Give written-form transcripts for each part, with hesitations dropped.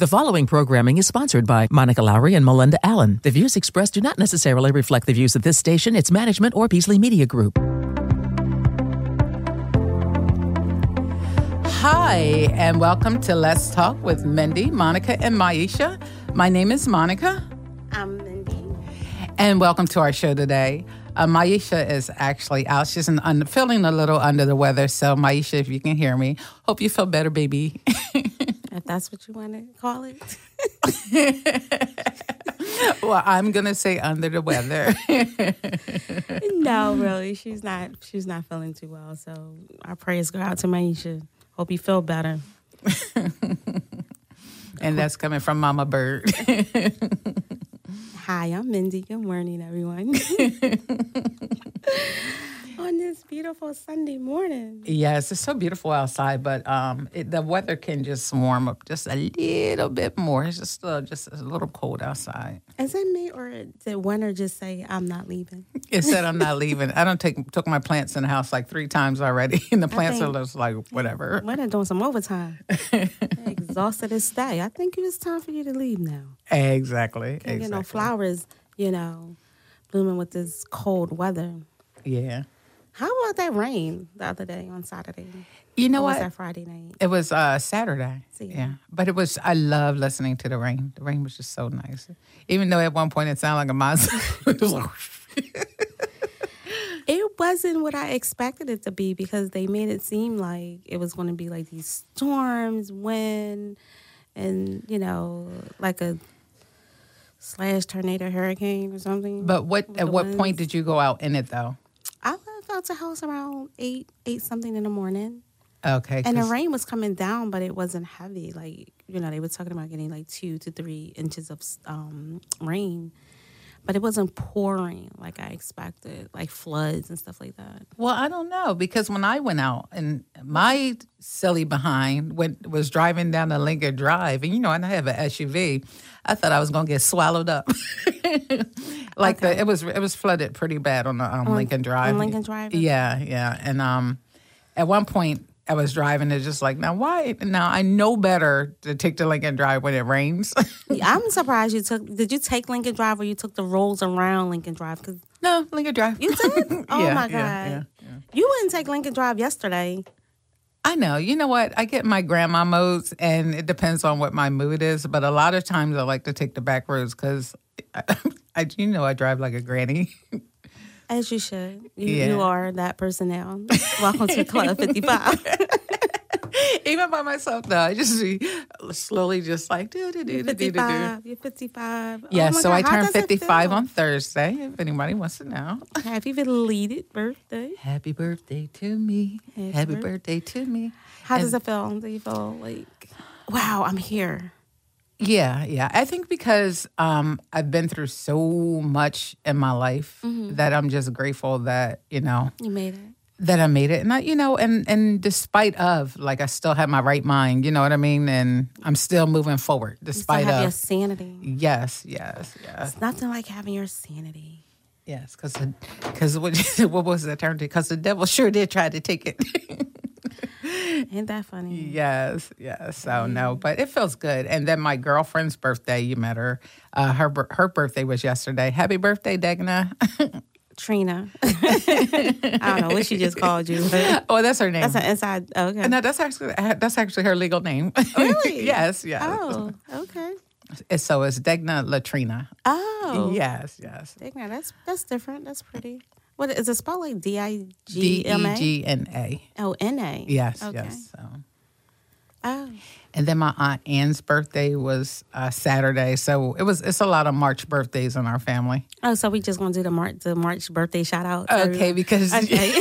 The following programming is sponsored by Monica Lowry and Melinda Allen. The views expressed do not necessarily reflect the views of this station, its management, or Beasley Media Group. Hi, and welcome to Let's Talk with Mindy, Monica, and Maisha. My name is Monica. I'm Mindy. And welcome to our show today. Maisha is actually out. She's feeling a little under the weather. So, Maisha, if you can hear me, hope you feel better, baby. If that's what you want to call it. Well, I'm going to say under the weather. No, really. She's not feeling too well. So our prayers go out to Maisha. Hope you feel better. And that's coming from Mama Bird. Hi, I'm Mindy. Good morning, everyone. On this beautiful Sunday morning. Yes, it's so beautiful outside, but the weather can just warm up just a little bit more. It's just a little cold outside. Is it me or did winter just say, I'm not leaving? It said I'm not leaving. I took my plants in the house like 3 times already, and the plants are just like, whatever. Winter doing some overtime. Exhausted as stay. I think it's time for you to leave now. Exactly. Can't get no flowers, blooming with this cold weather. Yeah. How about that rain the other day on Saturday? You know what? Was that Friday night? It was Saturday. Yeah. But I love listening to the rain. The rain was just so nice. Even though at one point it sounded like a monster. It wasn't what I expected it to be because they made it seem like it was going to be like these storms, wind, and, like a / tornado hurricane or something. But at what point did you go out in it, though? I left out the house around 8 something in the morning. Okay. And the rain was coming down, but it wasn't heavy. Like, they were talking about getting like 2 to 3 inches of rain. But it wasn't pouring like I expected, like floods and stuff like that. Well, I don't know, because when I went out and my silly behind was driving down the Lincoln Drive, and and I have an SUV, I thought I was going to get swallowed up. It was flooded pretty bad on the Lincoln Drive. On Lincoln Drive? Yeah. And at one point, I was driving. It's just like, why? Now I know better to take the Lincoln Drive when it rains. I'm surprised did you take Lincoln Drive or you took the rolls around Lincoln Drive? No, Lincoln Drive. You did? Oh, yeah, my God. Yeah. You wouldn't take Lincoln Drive yesterday. I know. You know what? I get my grandma modes, and it depends on what my mood is. But a lot of times I like to take the back roads because, I drive like a granny. As you should. You are that person now. Welcome to Club 55. Even by myself, though, I just be slowly just like, You're 55. Yeah, God, I turned 55 on Thursday, if anybody wants to know. Happy belated birthday. Happy birthday to me. Happy birthday to me. How does it feel? Do you feel like, wow, I'm here? Yeah. I think because I've been through so much in my life that I'm just grateful that, You made it. That I made it. And and despite of, like, I still have my right mind, you know what I mean? And I'm still moving forward despite you still have of. your sanity. Yes. It's nothing like having your sanity. Yes, because what was the term? Because the devil sure did try to take it. Ain't that funny? Yes. So no, but it feels good. And then my girlfriend's birthday, you met her. Her birthday was yesterday. Happy birthday, Degna. Trina. I don't know what she just called you. Oh, that's her name. That's an inside. Okay. No, that's actually her legal name. Really? Yes. Oh, okay. So it's Degna Latrina. Oh. Yes. Degna, that's different. That's pretty. What is it spelled like? DIGMA? DEGNA. Oh, NA. Yes. Okay. Yes. So. Oh. And then my Aunt Ann's birthday was Saturday, so it's a lot of March birthdays in our family. Oh, so we just gonna do the March birthday shout out? Okay, because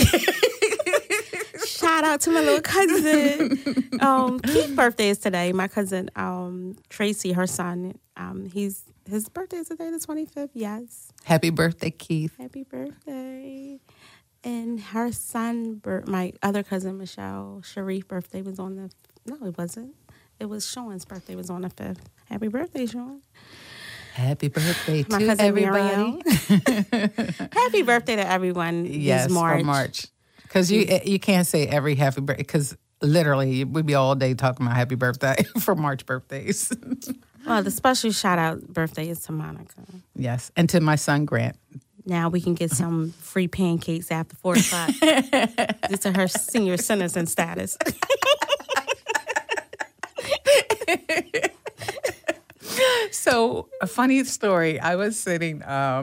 shout out to my little cousin. Keith's birthday is today. My cousin Tracy, her son, his birthday is today, the 25th. Yes. Happy birthday, Keith. Happy birthday. And her son, my other cousin Michelle Sharif, birthday was on the. No, it wasn't. It was Sean's birthday was on the 5th. Happy birthday, Sean. Happy birthday my to cousin everybody. Happy birthday to everyone. Yes, March. for March. Because you can't say every happy birthday because Literally, we'd be all day talking about happy birthday for March birthdays. Well, the special shout out birthday is to Monica. Yes, and to my son Grant. Now we can get some free pancakes after 4 o'clock due to her senior citizen status. So a funny story. I was sitting at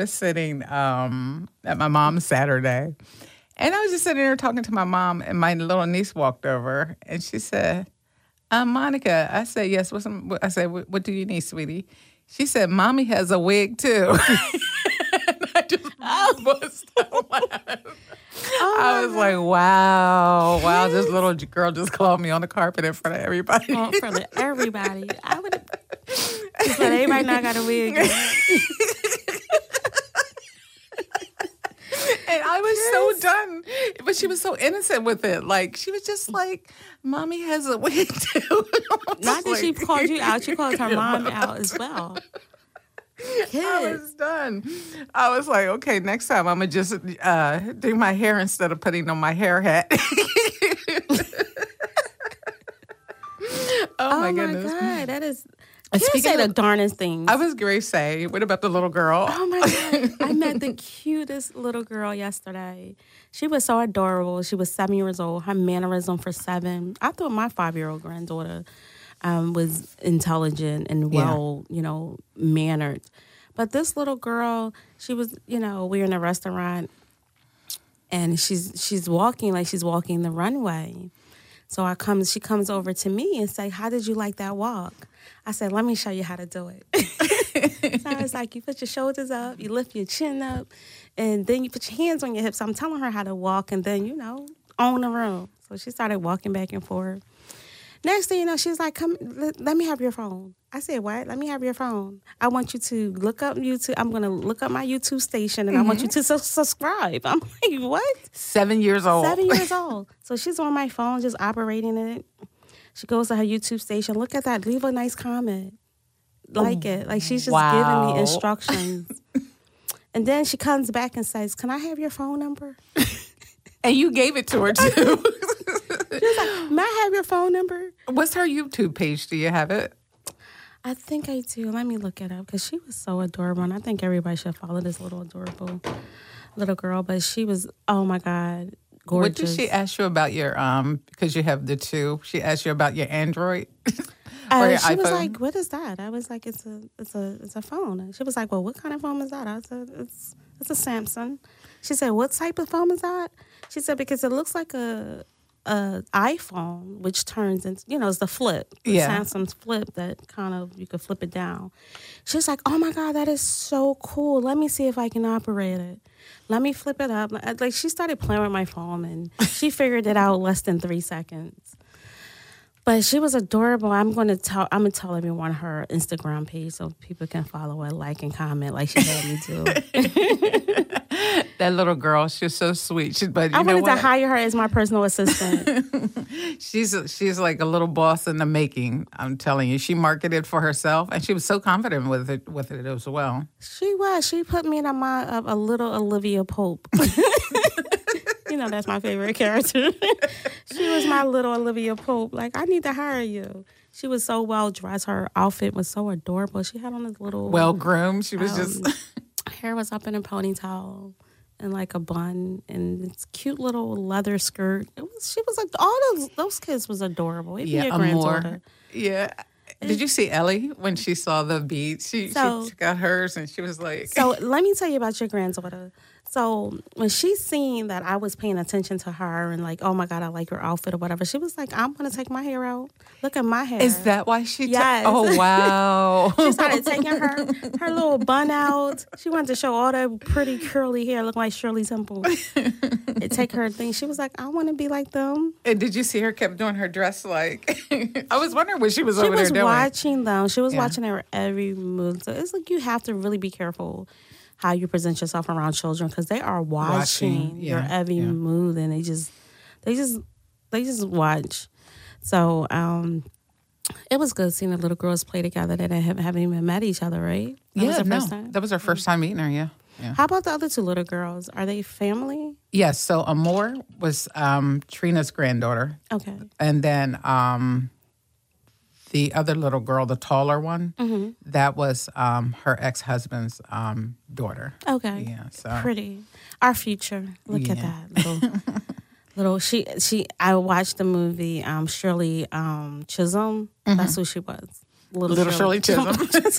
my mom's Saturday, and I was just sitting there talking to my mom, and my little niece walked over, and she said, "Monica." I said, "Yes." I said, "What do you need, sweetie?" She said, "Mommy has a wig too." And I just bust out laughing. I was like, wow, this little girl just called me on the carpet in front of everybody. In front of everybody. I would just let everybody know I got a wig. And I was so done. But she was so innocent with it. Like, she was just like, Mommy has a wig too. Not that she called you out, she called her mom out as well. I was done. I was like, okay, next time I'm going to just do my hair instead of putting on my hair hat. Oh my goodness. God, that is... And You say the darnest things. I was going to say, what about the little girl? Oh my God. I met the cutest little girl yesterday. She was so adorable. She was 7 years old. Her mannerism for 7. I thought my 5-year-old granddaughter was intelligent and well, mannered. But this little girl, she was, we're in a restaurant and she's walking like she's walking the runway. So she comes over to me and say, "How did you like that walk?" I said, "Let me show you how to do it." So I was like, you put your shoulders up, you lift your chin up, and then you put your hands on your hips. I'm telling her how to walk and then, own the room. So she started walking back and forth. Next thing you know, she's like, "Come, let me have your phone." I said, "What? Let me have your phone. I want you to look up YouTube. I'm going to look up my YouTube station, and I want you to subscribe." I'm like, "What?" 7 years old. 7 years old. So she's on my phone, just operating it. She goes to her YouTube station. Look at that. Leave a nice comment. Like it. Like she's just giving me instructions. And then she comes back and says, "Can I have your phone number?" And you gave it to her, too. She was like, "May I have your phone number?" What's her YouTube page? Do you have it? I think I do. Let me look it up because she was so adorable. And I think everybody should follow this little adorable little girl. But she was, oh my God, gorgeous. What did she ask you about your, because you have the two, she asked you about your Android? Or your she iPhone? was like, "What is that?" I was like, it's a phone. And she was like, "Well, what kind of phone is that?" I said, it's a Samsung. She said, "What type of phone is that?" She said, "Because it looks like a iPhone, which turns into, it's the flip. Samsung's flip that kind of, you could flip it down." She was like, "Oh my God, that is so cool. Let me see if I can operate it. Let me flip it up." Like, she started playing with my phone and she figured it out less than 3 seconds. But she was adorable. I'm gonna tell everyone her Instagram page so people can follow her, like, and comment like she had me do. That little girl, she's so sweet. I wanted to hire her as my personal assistant. She's like a little boss in the making. I'm telling you, she marketed for herself, and she was so confident with it as well. She was. She put me in a mind of a little Olivia Pope. That's my favorite character. She was my little Olivia Pope. Like, I need to hire you. She was so well dressed. Her outfit was so adorable. She had on this little well groomed. She was just hair was up in a ponytail and like a bun and this cute little leather skirt. She was like, all those kids was adorable. Even your granddaughter. Yeah. Did you see Ellie when she saw the beads? She got hers and she was like. So let me tell you about your granddaughter. So when she seen that I was paying attention to her and like, "Oh my God, I like your outfit," or whatever, she was like, "I'm going to take my hair out. Look at my hair." Is that why she Yes. Oh, wow. She started taking her little bun out. She wanted to show all that pretty curly hair, look like Shirley Temple. And take her thing. She was like, "I want to be like them." And did you see her kept doing her dress like? I was wondering what she was over there doing. She was watching them. She was watching her every move. So it's like you have to really be careful how you present yourself around children because they are watching your every move and they just watch. So it was good seeing the little girls play together that haven't even met each other, right? That was our first time meeting her. Yeah. How about the other two little girls? Are they family? Yes, so Amor was Trina's granddaughter. Okay. And then the other little girl, the taller one, that was her ex-husband's daughter. Okay. Yeah, so Pretty. Our future. Look at that. Little I watched the movie Shirley Chisholm. That's who she was. Little Shirley Chisholm.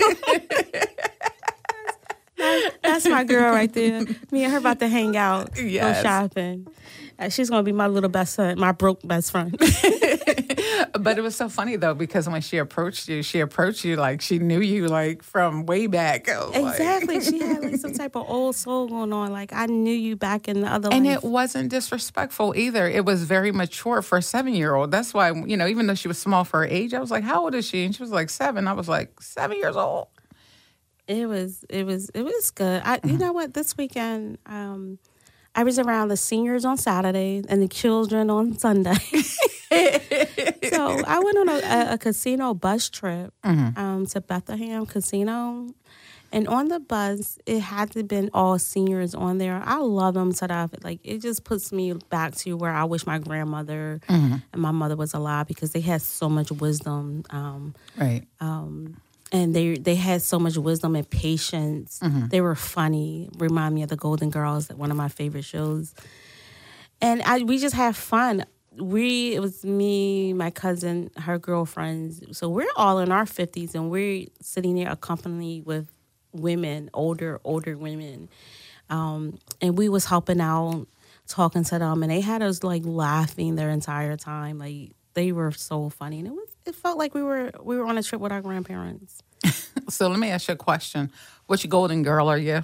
That's my girl right there. Me and her about to hang out, Yes. go shopping. She's gonna be my little best friend, my broke best friend. But it was so funny though, because when she approached you like she knew you like from way back. Exactly. She had like some type of old soul going on. Like I knew you back in the other And life. it wasn't disrespectful either. It was very mature for a 7-year-old. That's why, even though she was small for her age, I was like, how old is she? And she was like 7. I was like, 7 years old. It was good. You know what? This weekend, I was around the seniors on Saturday and the children on Sunday. So I went on a casino bus trip to Bethlehem Casino. And on the bus, it had to been all seniors on there. I love them to death. Like, it just puts me back to where I wish my grandmother and my mother was alive, because they had so much wisdom. Right. And they had so much wisdom and patience. They were funny. Remind me of the Golden Girls, one of my favorite shows. And we just had fun. It was me, my cousin, her girlfriends. So we're all in our 50s, and we're sitting there accompanied with women, older women. And we was helping out, talking to them, and they had us like laughing their entire time. Like, they were so funny, and it felt like we were on a trip with our grandparents. So let me ask you a question. Which Golden Girl are you?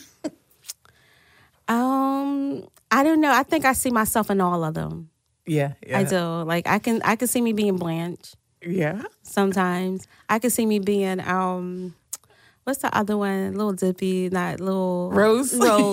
I don't know. I think I see myself in all of them. Yeah. I do. Like I can see me being Blanche. Yeah. Sometimes I can see me being what's the other one? Little Dippy, not little Rose.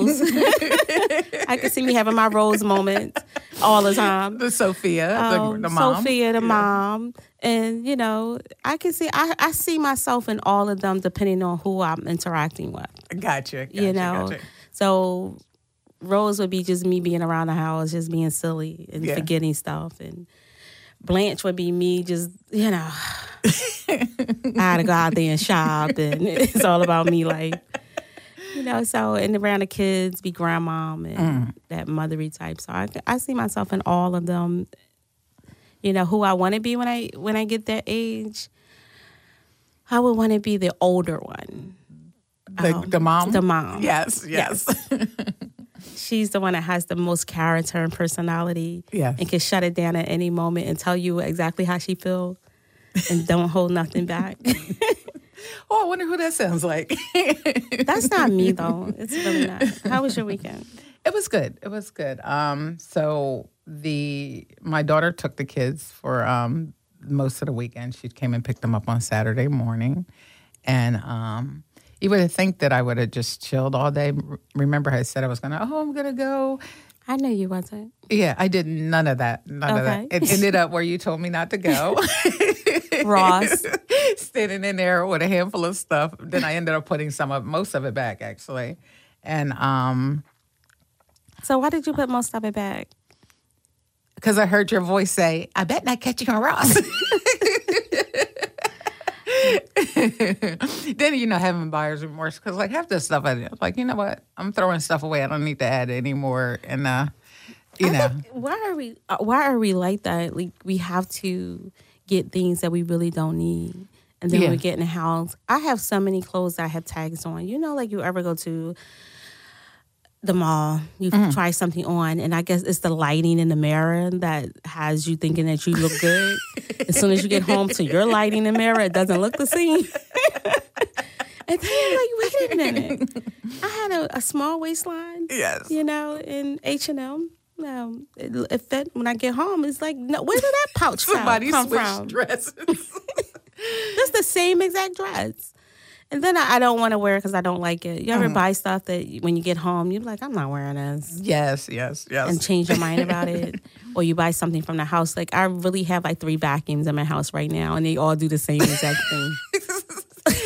I can see me having my Rose moments all the time. The Sophia, the mom. Sophia, the mom. And, I can see, I see myself in all of them depending on who I'm interacting with. Gotcha. So Rose would be just me being around the house, just being silly and forgetting stuff. And Blanche would be me just, I had to go out there and shop, and it's all about me, like, so, and around the kids, be grandmom and that mothery type. So I see myself in all of them. Who I want to be when I get that age, I would want to be the older one. The mom? The mom. Yes. She's the one that has the most character and personality. Yes. And can shut it down at any moment and tell you exactly how she feels and don't hold nothing back. Oh, I wonder who that sounds like. That's not me, though. It's really not. How was your weekend? It was good. So my daughter took the kids for most of the weekend. She came and picked them up on Saturday morning. And you would think that I would have just chilled all day. Remember I said I was I'm going to go. I knew you wasn't. Yeah, I did none of that. None of that. It ended up where you told me not to go. Ross. Standing in there with a handful of stuff. Then I ended up putting most of it back, actually. And so why did you put most of it back? Because I heard your voice say, I bet not catch you on Ross. Then, having buyer's remorse. Because, half the stuff I did, like, you know what? I'm throwing stuff away. I don't need to add it anymore. And, Why are we like that? Like, we have to get things that we really don't need. And then we get in the house. I have so many clothes that I have tags on. Like you ever go to the mall, you try something on, and I guess it's the lighting in the mirror that has you thinking that you look good. As soon as you get home to your lighting in the mirror, it doesn't look the same. And then you're like, wait a minute. I had a small waistline, yes, in H&M. It fit when I get home. It's like, no, where did that pouch come from? Dresses. It's the same exact dress. And then I don't want to wear it because I don't like it. You ever buy stuff that when you get home, you're like, I'm not wearing this. Yes. And change your mind about it. Or you buy something from the house. Like, I really have 3 vacuums in my house right now, and they all do the same exact thing.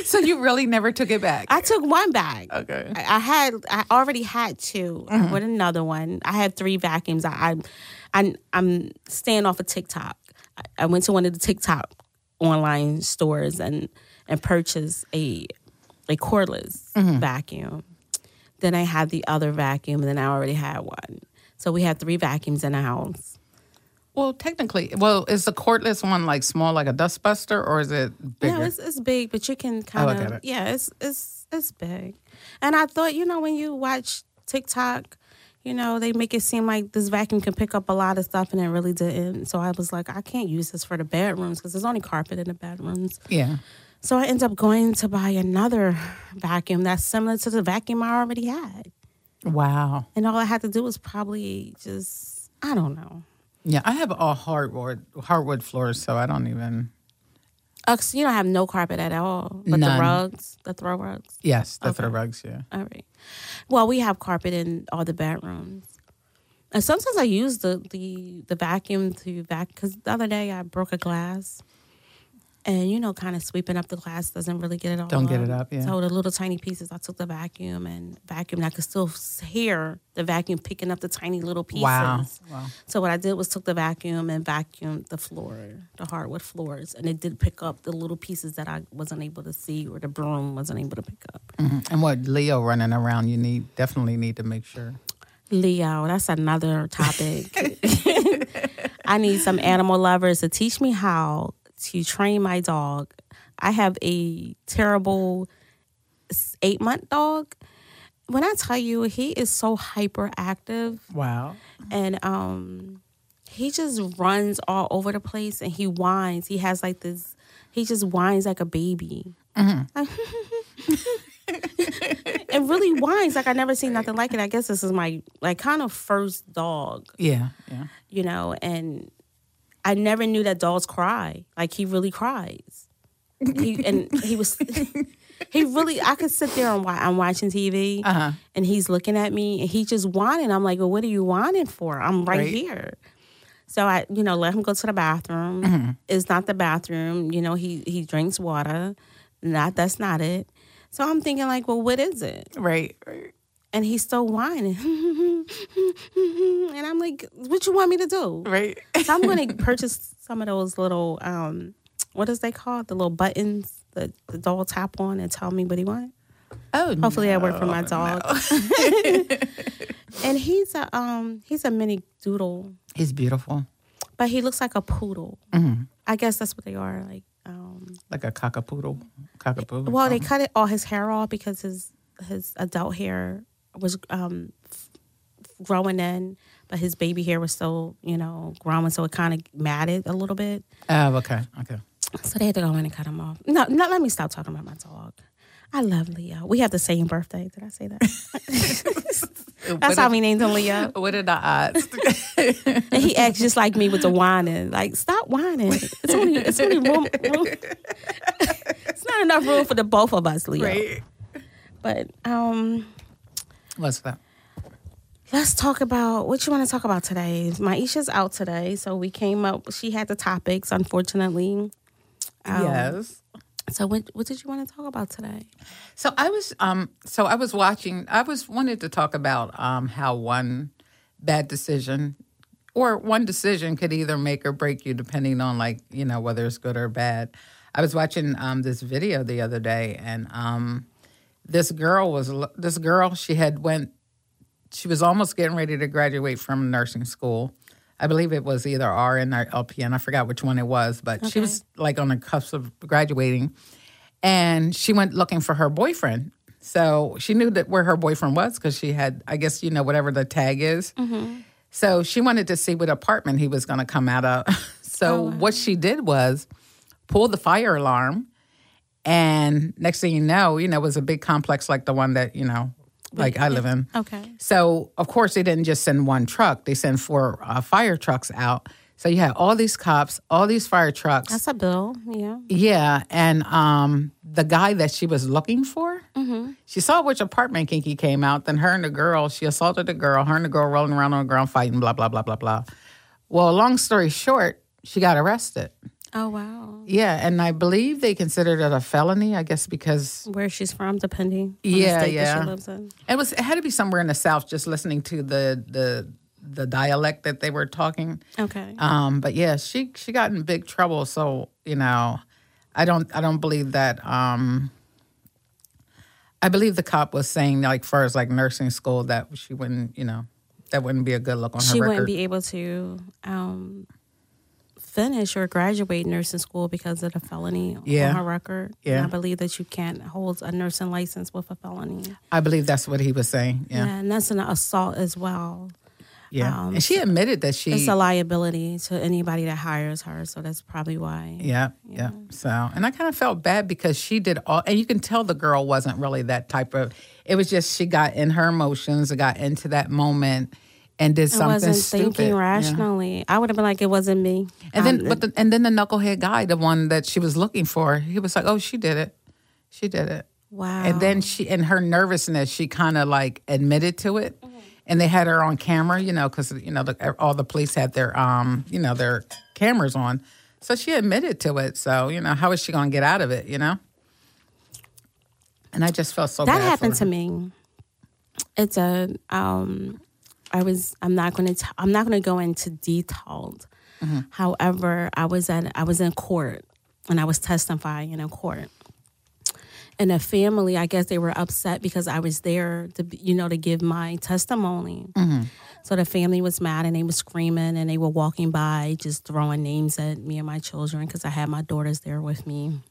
So you really never took it back? I took one back. Okay. I already had two with another one. I have 3 vacuums. I'm staying off of TikTok. I went to one of the TikTok online stores and purchased a cordless vacuum. Then I had the other vacuum, and then I already had one. So we had 3 vacuums in the house. Well, technically, is the cordless one like small, like a dustbuster, or is it bigger? No, it's big, but you can kind of it's big. And I thought, when you watch TikTok, they make it seem like this vacuum can pick up a lot of stuff, and it really didn't. So I was like, I can't use this for the bedrooms because there's only carpet in the bedrooms. Yeah. So I ended up going to buy another vacuum that's similar to the vacuum I already had. Wow. And all I had to do was probably just, I don't know. Yeah, I have all hardwood floors, so I don't even. So you don't have no carpet at all, but None. the throw rugs? Yes, the throw rugs, yeah. All right. Well, we have carpet in all the bedrooms. And sometimes I use the vacuum to vacuum, because the other day I broke a glass. And, kind of sweeping up the glass doesn't really get it all Don't get it up, yeah. So the little tiny pieces, I took the vacuum and vacuumed. I could still hear the vacuum picking up the tiny little pieces. Wow. So what I did was took the vacuum and vacuumed the floor, the hardwood floors. And it did pick up the little pieces that I wasn't able to see, or the broom wasn't able to pick up. Mm-hmm. And what Leo running around, you definitely need to make sure. Leo, that's another topic. I need some animal lovers to teach me how to train my dog. I have a terrible 8-month dog. When I tell you, he is so hyperactive. Wow. And he just runs all over the place, and he whines. He has like this, he just whines like a baby. Mm-hmm. It really whines like I never seen nothing like it. I guess this is my kind of first dog. Yeah. And I never knew that dogs cry. Like, he really cries. He really, I could sit there and I'm watching TV, and he's looking at me, and he just whining. I'm like, well, what are you whining for? I'm right here. So I, let him go to the bathroom. Mm-hmm. It's not the bathroom. He drinks water. That's not it. So I'm thinking like, well, what is it? Right. And he's still whining. And I'm like, what you want me to do? Right. So I'm going to purchase some of those little, what is they called? The little buttons the dog tap on and tell me what he wants. Oh, hopefully that worked for my dog. No. And he's a mini doodle. He's beautiful. But he looks like a poodle. Mm-hmm. I guess that's what they are. Like a cockapoodle. Well, they cut all his hair off because his adult hair was growing in, but his baby hair was still, growing, so it kind of matted a little bit. Oh, okay. So they had to go in and cut him off. No, let me stop talking about my dog. I love Leo. We have the same birthday. Did I say that? That's how we named him Leo. What are the odds? And he acts just like me with the whining. Like, stop whining. It's only room. It's not enough room for the both of us, Leo. Right. But what's that? Let's talk about what you want to talk about today. Maisha's out today, so we came up. She had the topics, unfortunately. Yes. So what did you want to talk about today? So I was watching. I wanted to talk about how one bad decision or one decision could either make or break you, depending on whether it's good or bad. I was watching this video the other day, and this girl. She was almost getting ready to graduate from nursing school. I believe it was either RN or LPN. I forgot which one it was, but she was on the cusp of graduating. And she went looking for her boyfriend. So she knew where her boyfriend was because she had, I guess, whatever the tag is. Mm-hmm. So she wanted to see what apartment he was going to come out of. So what she did was pull the fire alarm. And next thing you know, it was a big complex like the one that, I live in. Okay. So, of course, they didn't just send one truck. They sent 4 fire trucks out. So you had all these cops, all these fire trucks. That's a bill, yeah. Yeah, and the guy that she was looking for, she saw which apartment Kinky came out. Then she assaulted the girl. Her and the girl rolling around on the ground fighting, blah, blah, blah, blah, blah. Well, long story short, she got arrested. Oh, wow. Yeah, and I believe they considered it a felony, I guess, because Where she's from, depending on the Yeah, state yeah. that she lives in. it had to be somewhere in the South. Just listening to the dialect that they were talking. Okay. But yeah, she got in big trouble. So I don't believe that. I believe the cop was saying, like, far as like nursing school, that she wouldn't, that wouldn't be a good look on her She record. wouldn't be able to finish or graduate nursing school because of the felony on her record. Yeah. And I believe that you can't hold a nursing license with a felony. I believe that's what he was saying. Yeah, And that's an assault as well. yeah. And she admitted that she. It's a liability to anybody that hires her, so that's probably why. Yeah. So, and I kind of felt bad because she did all, and you can tell the girl wasn't really that type of. It was just she got in her emotions, got into that moment, and did something wasn't stupid. Thinking rationally. I would have been like, it wasn't me. And then, and then the knucklehead guy, the one that she was looking for, he was like, "Oh, she did it. She did it." Wow. And then in her nervousness, she kind of like admitted to it. And they had her on camera, because, all the police had their, their cameras on. So she admitted to it. So, how is she going to get out of it, And I just felt so bad that happened for her. to me. It's I'm not going to go into details. Mm-hmm. However, I was in court and I was testifying in court. And the family, I guess they were upset because I was there to give my testimony. Mm-hmm. So the family was mad and they were screaming and they were walking by, just throwing names at me and my children because I had my daughters there with me.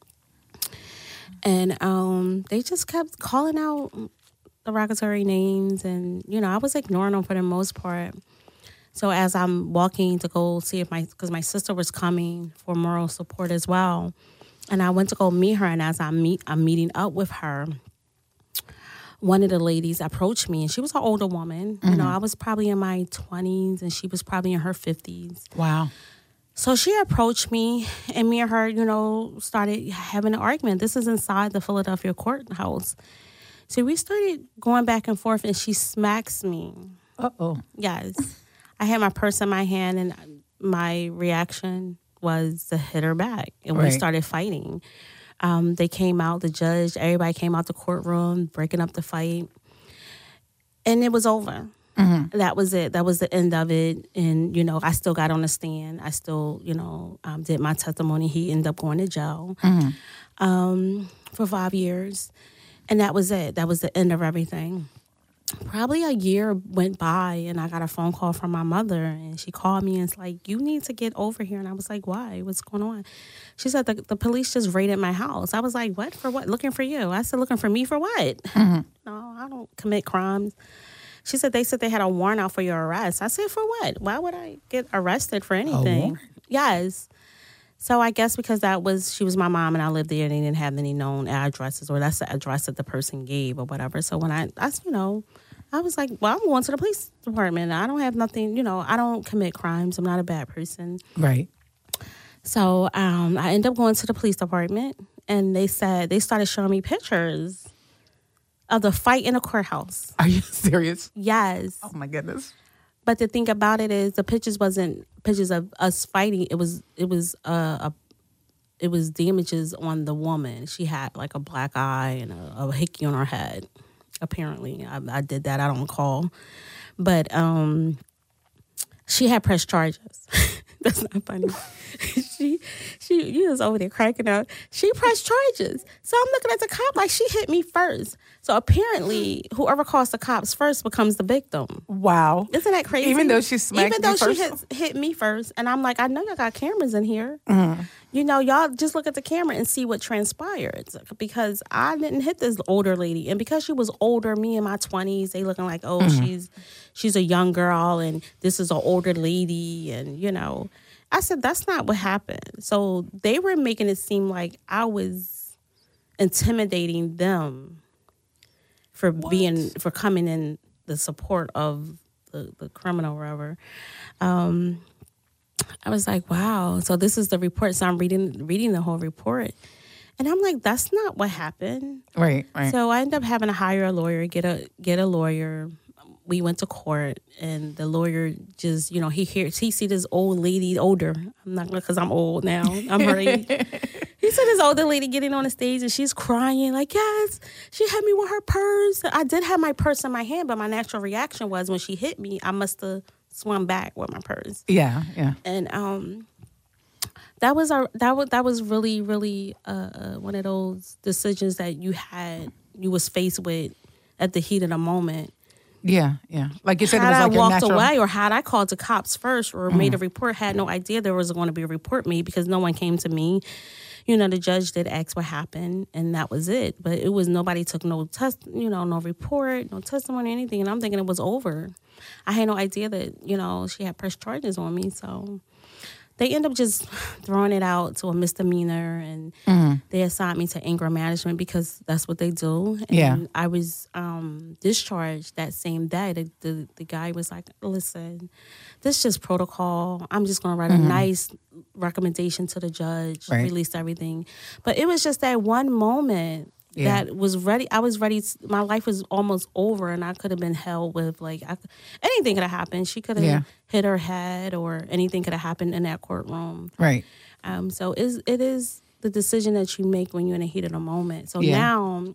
And they just kept calling out derogatory names, and I was ignoring them for the most part. So as I'm walking to go see if because my sister was coming for moral support as well. And I went to go meet her, and as I'm meeting up with her, one of the ladies approached me, and she was an older woman. Mm-hmm. I was probably in my 20s, and she was probably in her 50s. Wow. So she approached me, and me and her, started having an argument. This is inside the Philadelphia courthouse. So we started going back and forth, and she smacks me. Uh-oh. Yes. I had my purse in my hand, and my reaction was to hit her back, and we started fighting. They came out, the judge, everybody came out the courtroom, breaking up the fight, and it was over. Mm-hmm. That was it. That was the end of it. And I still got on the stand. I still did my testimony. He ended up going to jail for 5 years, and that was it. That was the end of everything. Probably a year went by, and I got a phone call from my mother, and she called me and it's like, "You need to get over here." And I was like, "Why? What's going on?" She said, the police just raided my house. I was like, "What? For what? Looking for you?" I said, "Looking for me for what?" Mm-hmm. No, I don't commit crimes. She said, they had a warrant out for your arrest. I said, "For what? Why would I get arrested for anything?" Yes. So I guess because she was my mom and I lived there and they didn't have any known addresses, or that's the address that the person gave or whatever. So when I was like, well, I'm going to the police department. I don't have nothing, I don't commit crimes. I'm not a bad person. Right. So I ended up going to the police department, and they started showing me pictures of the fight in the courthouse. Are you serious? Yes. Oh my goodness. But the thing about it is, the pictures wasn't pictures of us fighting. It was damages on the woman. She had like a black eye and a hickey on her head. Apparently, I did that. I don't recall, but she had pressed charges. That's not funny. she was over there cracking up. She pressed charges. So I'm looking at the cop like, she hit me first. So apparently, whoever calls the cops first becomes the victim. Wow. Isn't that crazy? Even though she smacked Even though you she first? hit me first. And I'm like, I know y'all got cameras in here. Mm-hmm. Y'all just look at the camera and see what transpired. Because I didn't hit this older lady. And because she was older, me in my 20s, they looking like, oh, she's a young girl and this is an older lady. And, I said, that's not what happened. So they were making it seem like I was intimidating them for coming in the support of the criminal or whatever. I was like, wow. So this is the report. So I'm reading the whole report. And I'm like, that's not what happened. Right. So I ended up having to hire a lawyer, get a lawyer, we went to court, and the lawyer just, he see this old lady, older. I'm not because I'm old now. I'm her age. He said this older lady getting on the stage, and she's crying like, yes, she hit me with her purse. I did have my purse in my hand, but my natural reaction was when she hit me, I must have swung back with my purse. Yeah, yeah. And that was really, really one of those decisions that you was faced with at the heat of the moment. Yeah, yeah. Like you said, had it was like I your walked natural... away, or had I called the cops first or made a report, had no idea there was going to be a report made because no one came to me. The judge did ask what happened, and that was it. But it was nobody took no test, no report, no testimony, anything. And I'm thinking it was over. I had no idea that, she had pressed charges on me. So they end up just throwing it out to a misdemeanor, and they assigned me to anger management because that's what they do. And I was discharged that same day. The guy was like, listen, this is just protocol. I'm just going to write a nice recommendation to the judge, release everything. But it was just that one moment that was ready. I was ready. My life was almost over, and I could have been held with anything could have happened. She could have hit her head, or anything could have happened in that courtroom. Right. So it is the decision that you make when you're in the heat of the moment. So now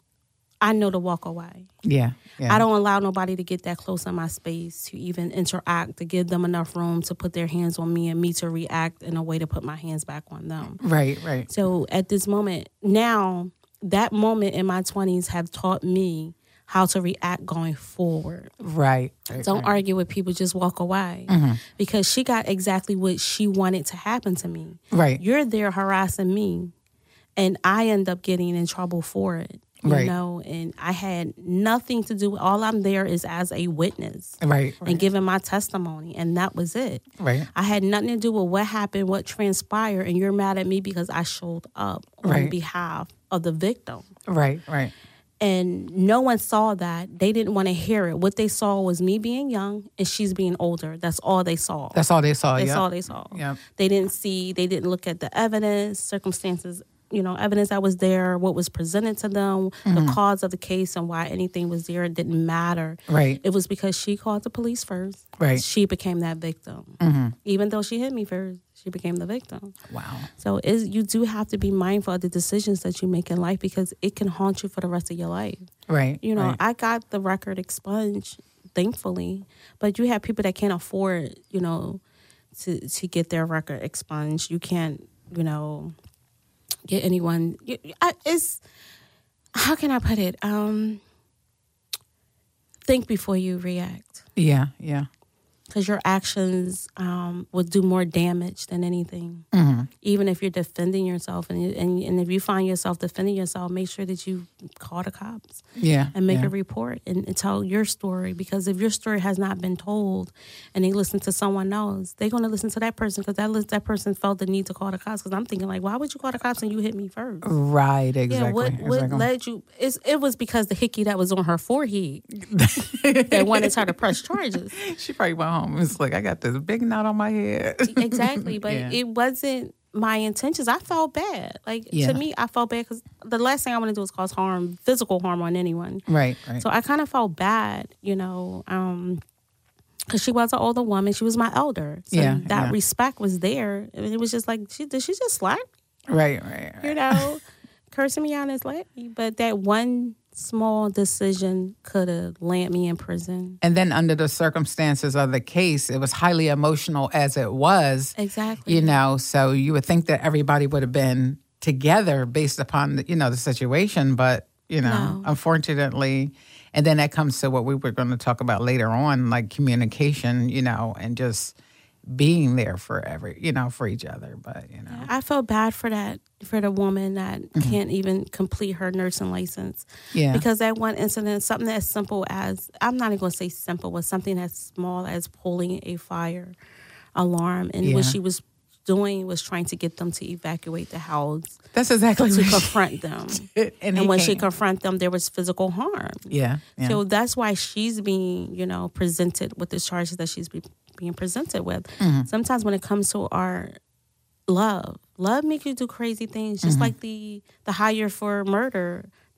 I know to walk away. Yeah. I don't allow nobody to get that close in my space, to even interact, to give them enough room to put their hands on me and me to react in a way to put my hands back on them. Right. So at this moment, now, that moment in my 20s have taught me how to react going forward. Right. Don't argue with people, just walk away. Because she got exactly what she wanted to happen to me. Right. You're there harassing me, and I end up getting in trouble for it. You know, and I had nothing to do. All I'm there is as a witness. Right. And giving my testimony, and that was it. Right. I had nothing to do with what happened, what transpired, and you're mad at me because I showed up on behalf of the victim. Right. And no one saw that. They didn't want to hear it. What they saw was me being young and she's being older. That's all they saw. That's all they saw. That's all they saw. Yeah. They didn't look at the evidence, circumstances, evidence that was there, what was presented to them, the cause of the case, and why anything was there. It didn't matter. Right. It was because she called the police first. Right. She became that victim. Even though she hit me first, she became the victim. Wow. So you do have to be mindful of the decisions that you make in life because it can haunt you for the rest of your life. Right. I got the record expunged, thankfully, but you have people that can't afford, to get their record expunged. You can't, get anyone. How can I put it? Think before you react. Yeah. Because your actions would do more damage than anything. Even if you're defending yourself, and if you find yourself defending yourself, make sure that you call the cops. And make a report and tell your story. Because if your story has not been told and they listen to someone else, they're going to listen to that person because that person felt the need to call the cops. Because I'm thinking, why would you call the cops and you hit me first? Right, exactly. Yeah, what led you? It was because the hickey that was on her forehead that wanted her to press charges. She probably went home. It's like, I got this big knot on my head. Exactly, but it wasn't my intentions. I felt bad. To me, I felt bad because the last thing I want to do is cause physical harm on anyone. Right. So I kind of felt bad, because she was an older woman. She was my elder. So that respect was there. I mean, it was just like, did she just slap me? Right. Cursing me out and slap me. But that one small decision could have landed me in prison. And then under the circumstances of the case, it was highly emotional as it was. Exactly. So you would think that everybody would have been together based upon, the situation. But, No. Unfortunately, and then that comes to what we were going to talk about later on, like communication, and just being there for for each other. But, I felt bad for the woman that can't even complete her nursing license. Yeah. Because that one incident, something as simple as, I'm not even going to say simple, but something as small as pulling a fire alarm. And what she was doing was trying to get them to evacuate the house. That's exactly to what confront them. and when she confronted them, there was physical harm. Yeah. So that's why she's being, presented with the charges that she's being presented with. Sometimes when it comes to our love makes you do crazy things, just like the hire for murder that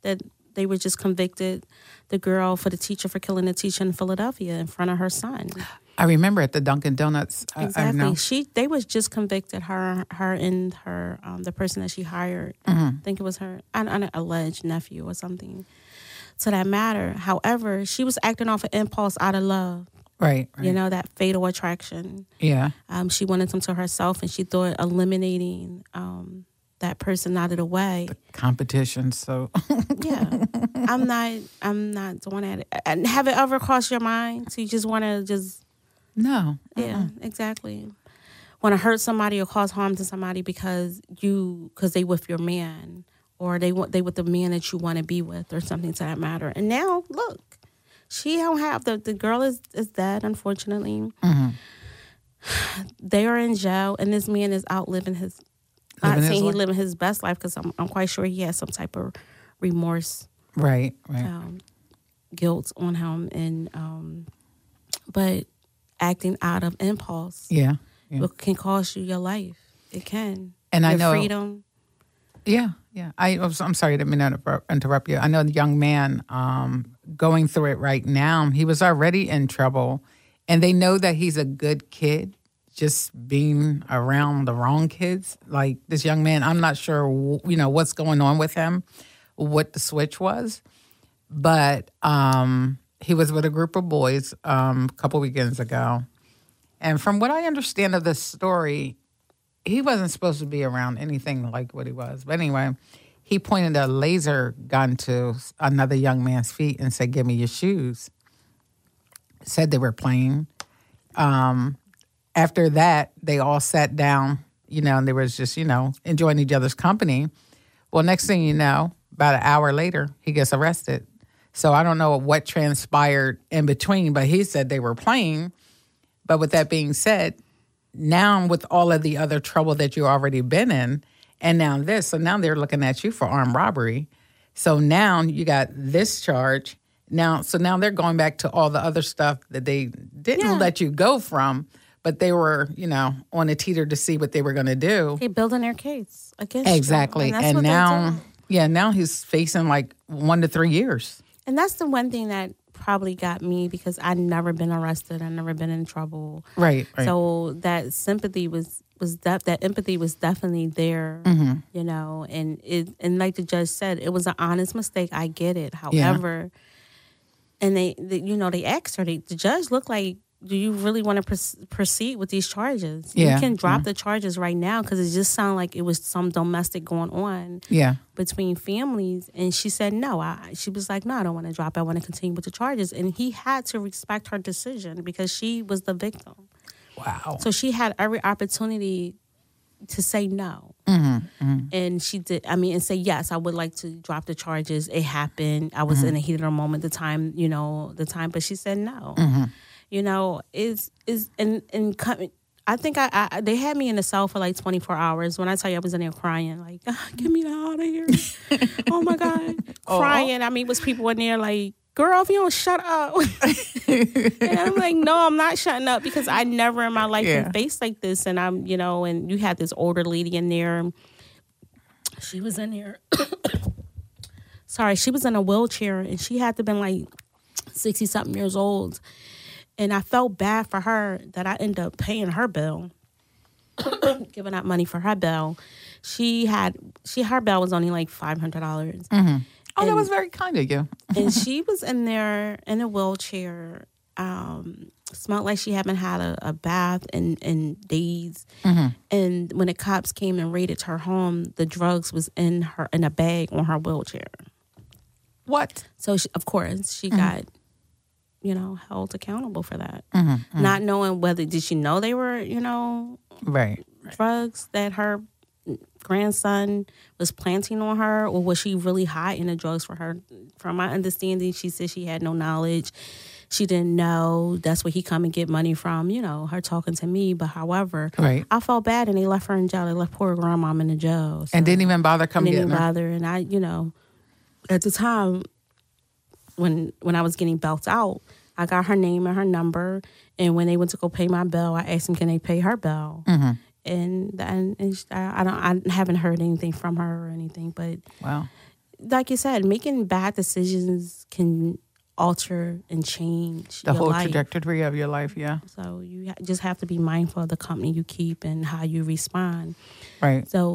they were just convicted the girl for the teacher for killing the teacher in Philadelphia in front of her son. I remember at the Dunkin' Donuts. Exactly. I know. They was just convicted, her and her the person that she hired. I think it was her an alleged nephew or something. To that matter. However, she was acting off an impulse out of love. Right. You know, that fatal attraction. Yeah. She wanted them to herself, and she thought eliminating that person out of the way. The competition. So yeah, I'm not doing that. And have it ever crossed your mind? So you just want to just no. Yeah, exactly. Want to hurt somebody or cause harm to somebody because they with your man, or they with the man that you want to be with, or something to that matter. And now look. She don't have the girl is dead, unfortunately. They are in jail, and this man is out living his. Not saying he's living his best life, because I'm quite sure he has some type of remorse, right, guilt on him, and but acting out of impulse, it can cost you your life. It can, and your I know freedom. Yeah. I'm sorry, I didn't mean to interrupt you. I know the young man going through it right now. He was already in trouble, and they know that he's a good kid. Just being around the wrong kids, like this young man, I'm not sure, what's going on with him, what the switch was, but he was with a group of boys a couple weekends ago, and from what I understand of this story, he wasn't supposed to be around anything like what he was. But anyway, he pointed a laser gun to another young man's feet and said, "Give me your shoes." Said they were playing. After that, they all sat down, and they was just, enjoying each other's company. Well, next thing you know, about an hour later, he gets arrested. So I don't know what transpired in between, but he said they were playing. But with that being said, now with all of the other trouble that you've already been in, and now this, so now they're looking at you for armed robbery. So now you got this charge. Now they're going back to all the other stuff that they didn't let you go from, but they were, on a teeter to see what they were going to do. They building their case against exactly, you. And now, now he's facing like 1 to 3 years. And that's the one thing that probably got me, because I'd never been arrested. I'd never been in trouble. Right. So that sympathy that empathy was definitely there, and like the judge said, it was an honest mistake. I get it. However, and they asked her, the judge looked like, do you really want to proceed with these charges? Yeah. You can drop the charges right now, because it just sounded like it was some domestic going on between families. And she said, no. She was like, no, I don't want to drop it. I want to continue with the charges. And he had to respect her decision, because she was the victim. Wow. So she had every opportunity to say no. And she did, and say, yes, I would like to drop the charges. It happened. I was in a heat of the moment, the time, but she said no. I think they had me in the cell for like 24 hours. When I tell you, I was in there crying, like, get me out of here. Oh my God. Crying. Was people in there like, girl, if you don't shut up. And I'm like, no, I'm not shutting up, because I never in my life been faced like this. And I'm, and you had this older lady in there. She was in there. Sorry, she was in a wheelchair, and she had to been like 60-something years old. And I felt bad for her that I ended up paying her bill, giving out money for her bill. Her bill was only like $500. Oh, that was very kind of you. And she was in there in a wheelchair, smelled like she hadn't had a bath in days. And when the cops came and raided her home, the drugs was in a bag on her wheelchair. What? So of course she got, held accountable for that. Not knowing did she know they were, right, drugs that her grandson was planting on her, or was she really hiding the drugs for her? From my understanding, she said she had no knowledge. She didn't know. That's where he come and get money from, her talking to me. But however, I felt bad, and they left her in jail. They left poor grandmom in the jail. So, and didn't even bother coming getting her. Didn't bother. And I, at the time when I was getting belted out, I got her name and her number. And when they went to go pay my bill, I asked them, can they pay her bill? And I haven't heard anything from her or anything, but wow. like you said, making bad decisions can alter and change The your whole life. trajectory of your life, yeah. So you just have to be mindful of the company you keep and how you respond. Right. So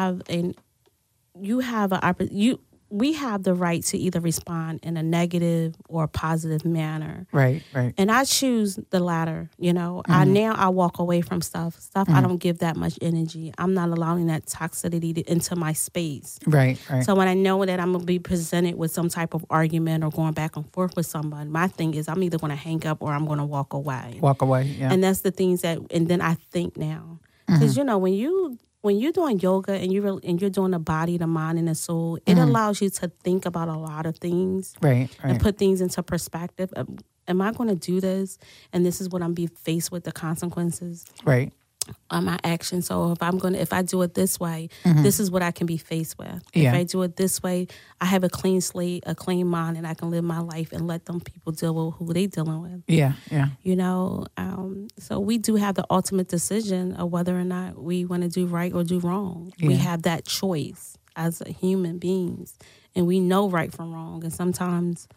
we have the right to either respond in a negative or a positive manner. Right, right. And I choose the latter. You know, I walk away from stuff. I don't give that much energy. I'm not allowing that toxicity into my space. Right, right. So when I know that I'm going to be presented with some type of argument or going back and forth with someone, my thing is I'm either going to hang up or I'm going to walk away. Walk away, yeah. And that's the things and then I think now. Because, you know, when you're doing yoga and you're doing the body, the mind, and the soul, it allows you to think about a lot of things. Right, right. And put things into perspective. Am I going to do this? And this is what I'm be faced with, the consequences. Right. On my actions. So if I do it this way, this is what I can be faced with. Yeah. If I do it this way, I have a clean slate, a clean mind, and I can live my life and let them people deal with who they dealing with. Yeah, yeah. You know, so we do have the ultimate decision of whether or not we want to do right or do wrong. Yeah. We have that choice as a human beings, and we know right from wrong. And sometimes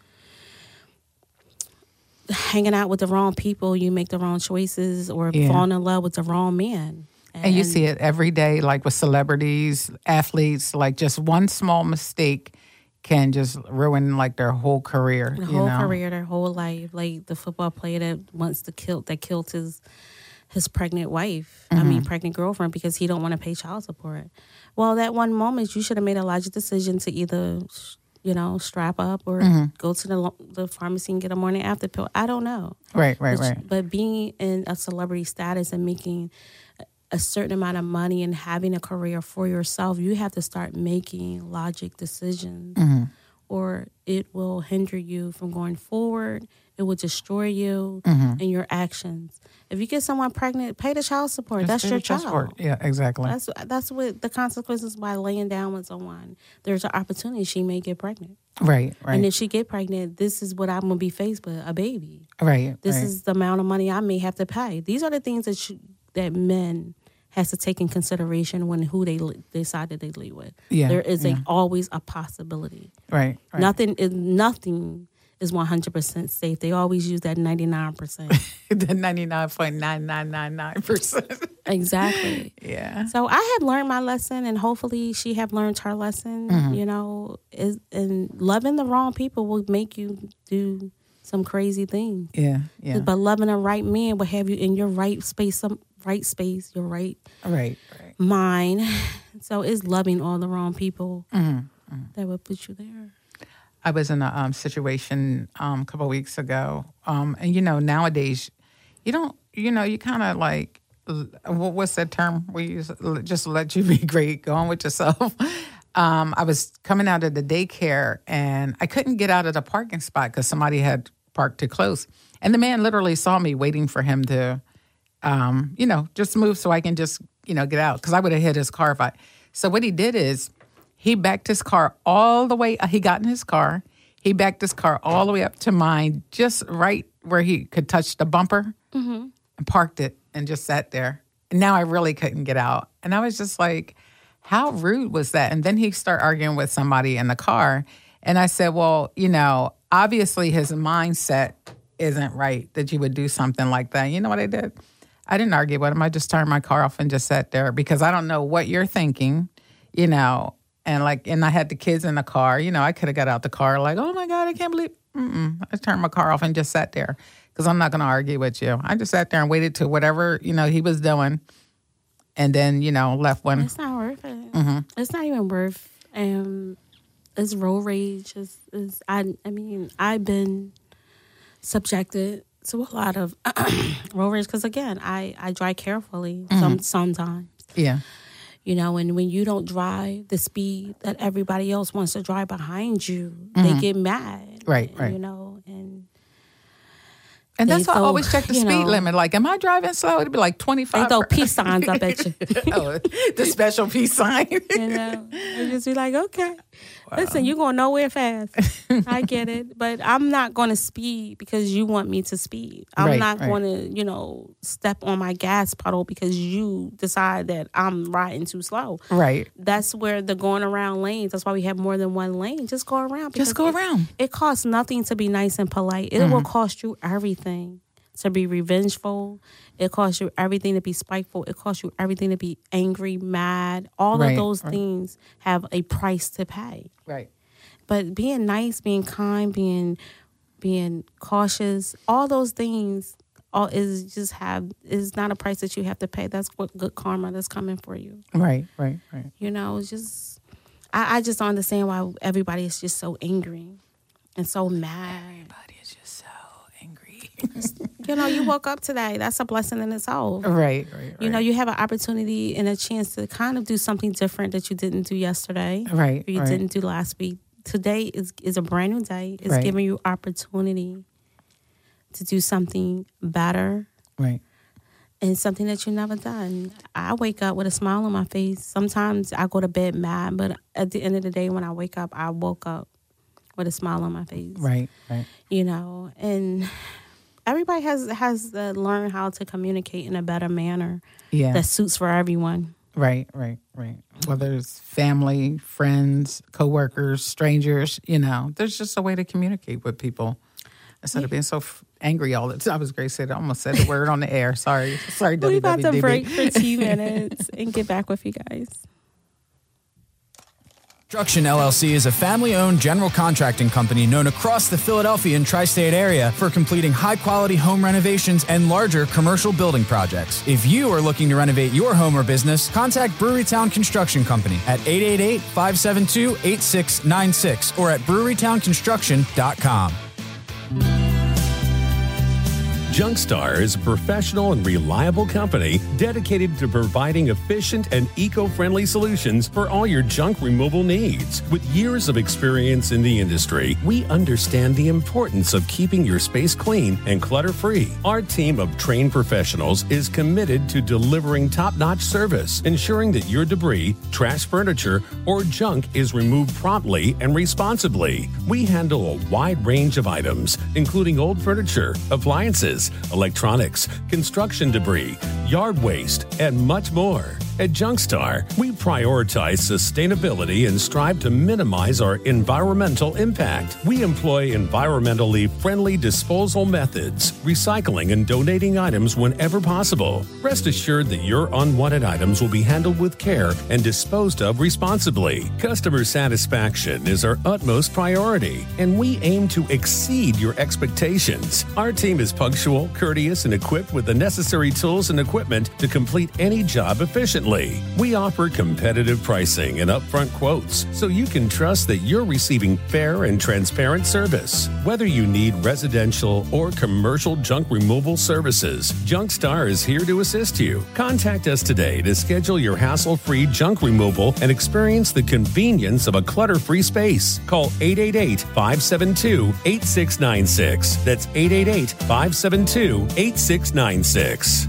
hanging out with the wrong people, you make the wrong choices, or falling in love with the wrong man. And you see it every day, like with celebrities, athletes, like just one small mistake can just ruin like their whole career. Their whole life. Like the football player that killed his pregnant wife. Pregnant girlfriend, because he don't want to pay child support. Well, that one moment you should have made a logical decision to either, you know, strap up or go to the pharmacy and get a morning after pill. I don't know. Right. But being in a celebrity status and making a certain amount of money and having a career for yourself, you have to start making logic decisions, or it will hinder you from going forward. It will destroy you and your actions. If you get someone pregnant, pay the child support. That's your child. Yeah, exactly. That's what the consequences by laying down with someone. There's an opportunity she may get pregnant. Right. And if she get pregnant, this is what I'm going to be faced with, a baby. Right. This is the amount of money I may have to pay. These are the things that men has to take in consideration when who they decide that they lead with. Yeah. There is always a possibility. Right. Nothing is 100% safe. They always use that 99%. The 99.9999%. Exactly. Yeah. So I have learned my lesson, and hopefully she have learned her lesson. You know, and loving the wrong people will make you do some crazy things. Yeah. But loving a right man will have you in your right space, your right mind. So it's loving all the wrong people that would put you there. I was in a situation a couple of weeks ago, and you know, nowadays, you kind of like, what's that term we use? Just let you be great, go on with yourself. I was coming out of the daycare, and I couldn't get out of the parking spot because somebody had parked too close, and the man literally saw me waiting for him to, just move so I can just, get out, because I would have hit his car if I. So what he did is, he backed his car all the way. He got in his car. He backed his car all the way up to mine, just right where he could touch the bumper, and parked it and just sat there. And now I really couldn't get out. And I was just like, how rude was that? And then he started arguing with somebody in the car. And I said, well, obviously his mindset isn't right that you would do something like that. You know what I did? I didn't argue with him. I just turned my car off and just sat there, because I don't know what you're thinking, And I had the kids in the car. I could have got out the car like, oh my God, I can't believe. I turned my car off and just sat there, because I'm not going to argue with you. I just sat there and waited till whatever, he was doing, and then, left when. It's not worth it. It's not even worth. It's road rage. I've been subjected to a lot of road rage, because again, I drive carefully sometimes. Yeah. And when you don't drive the speed that everybody else wants to drive behind you, they get mad. Right. And that's why I always check the speed limit. Like, am I driving slow? It'd be like 25. They throw peace signs up at you. The special peace sign. And just be like, okay. Listen, you're going nowhere fast. I get it. But I'm not going to speed because you want me to speed. I'm not going to, step on my gas pedal because you decide that I'm riding too slow. Right. That's where the going around lanes. That's why we have more than one lane. Just go around. Just go around. It costs nothing to be nice and polite. It will cost you everything to be revengeful. It costs you everything to be spiteful. It costs you everything to be angry, mad. All of those things have a price to pay. Right. But being nice, being kind, being cautious, all those things is not a price that you have to pay. That's what good karma that's coming for you. Right. It's just I just don't understand why everybody is just so angry and so mad. Everybody is just so angry. You woke up today. That's a blessing in itself. Right. You have an opportunity and a chance to kind of do something different that you didn't do yesterday. Right. Or you didn't do last week. Today is a brand new day. It's giving you opportunity to do something better. Right. And something that you've never done. I wake up with a smile on my face. Sometimes I go to bed mad, but at the end of the day, when I wake up, I woke up with a smile on my face. Right. And everybody has to learn how to communicate in a better manner that suits for everyone. Right. Whether it's family, friends, coworkers, strangers, there's just a way to communicate with people instead of being so angry all the time. I was great. I almost said the word on the air. Sorry, We're about to WWDB. break for 2 minutes and get back with you guys. Construction LLC is a family-owned general contracting company known across the Philadelphia and tri-state area for completing high-quality home renovations and larger commercial building projects. If you are looking to renovate your home or business, contact Brewerytown Construction Company at 888-572-8696 or at brewerytownconstruction.com. Junkstar is a professional and reliable company dedicated to providing efficient and eco-friendly solutions for all your junk removal needs. With years of experience in the industry, we understand the importance of keeping your space clean and clutter-free. Our team of trained professionals is committed to delivering top-notch service, ensuring that your debris, trash furniture, or junk is removed promptly and responsibly. We handle a wide range of items, including old furniture, appliances, electronics, construction debris, yard waste, and much more. At Junkstar, we prioritize sustainability and strive to minimize our environmental impact. We employ environmentally friendly disposal methods, recycling and donating items whenever possible. Rest assured that your unwanted items will be handled with care and disposed of responsibly. Customer satisfaction is our utmost priority, and we aim to exceed your expectations. Our team is punctual, courteous, and equipped with the necessary tools and equipment to complete any job efficiently. We offer competitive pricing and upfront quotes, so you can trust that you're receiving fair and transparent service. Whether you need residential or commercial junk removal services, Junkstar is here to assist you. Contact us today to schedule your hassle-free junk removal and experience the convenience of a clutter-free space. Call 888-572-8696. That's 888-572-8696.